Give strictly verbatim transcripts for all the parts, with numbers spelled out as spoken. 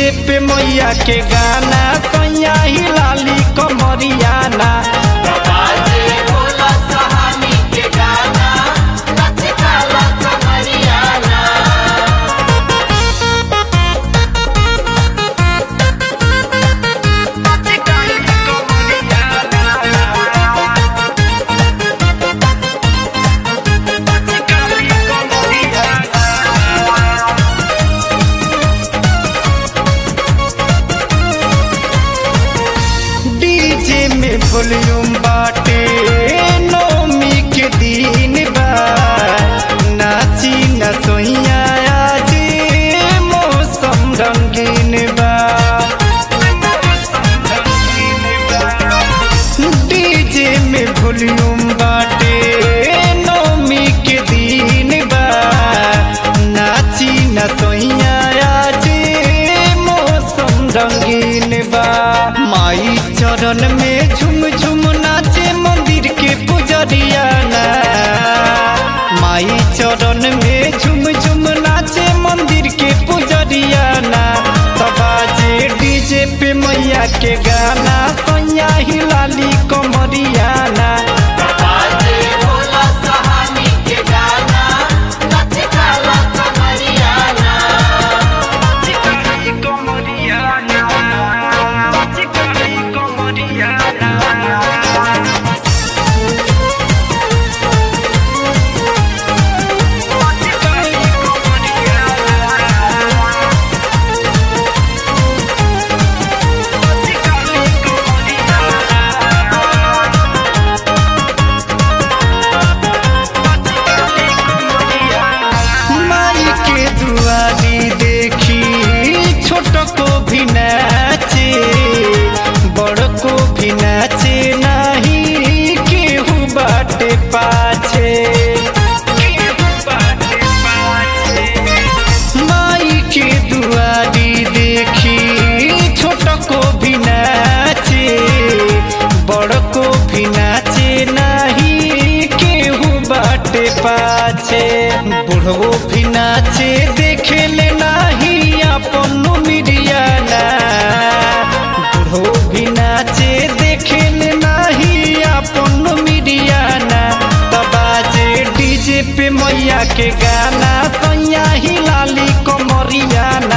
DJ पे मैया के गाना सैया ही लाली कमरियाना वॉल्यूम बाटे नौमी के दिन बा नाची न सोइया आज मौसम रंगीन बा डीजे में वॉल्यूम बाटे नौमी के दिन बा नाची न सोइया आज मौसम रंगीन बा माई चरण में झुम झुम नाचे मंदिर के पुजरियाना माई चरण में झुम झुम नाचे मंदिर के पुजरियाना तबाजे डीजे पे मैया के गाना सैया ही लाली कमरियाना को भी नाचे बड़ को भी नाचे नहीं केहू बाटे पाछे माई के दुआरी देखी छोट को भी नाचे बड़ को भी नाचे नहीं केहू बाटे पाछे बूढ़ो भी नाचे देखे ले नहीं अपन मिरियाना बूढ़ो भी नाचे देखे ले नहीं अपन मिरियाना तबाजे डीजे पे मैया के गाना सैया ही लाली कमरियाना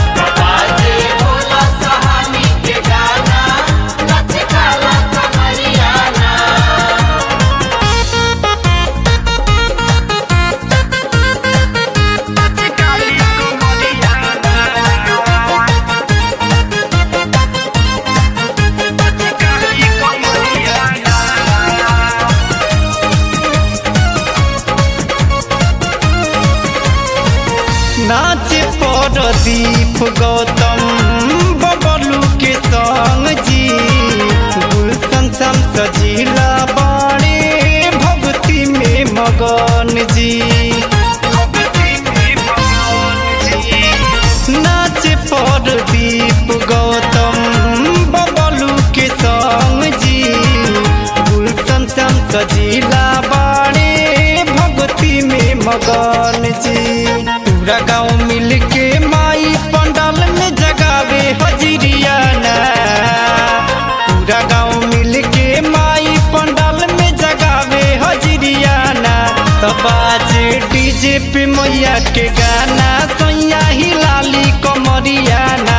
नाचे परदीप गौतम बबलू के संग जी गुलशन सम सजीला बाणे भक्ति में मगन जी नाचे परदीप गौतम बबलू के संग जी गुलशन सम सजीला बाणे भक्ति में मगन जी पूरा गाँव मिल के माई पंडाल में जगावे हजरियाना पूरा गाँव मिल के माई पंडाल में जगावे हजरियाना तबाजे डीजे पे मैया के गाना सैया ही लाली कमरियाना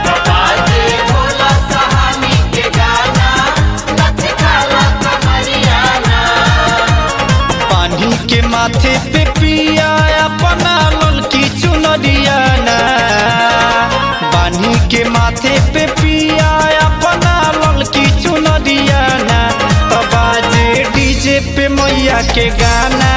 पानी के माथे पे पिया अपना ललकी चुनरियाना बानी के माथे पे पिया अपना ललकी चुनरियाना तबाजे डीजे पे मैया के गाना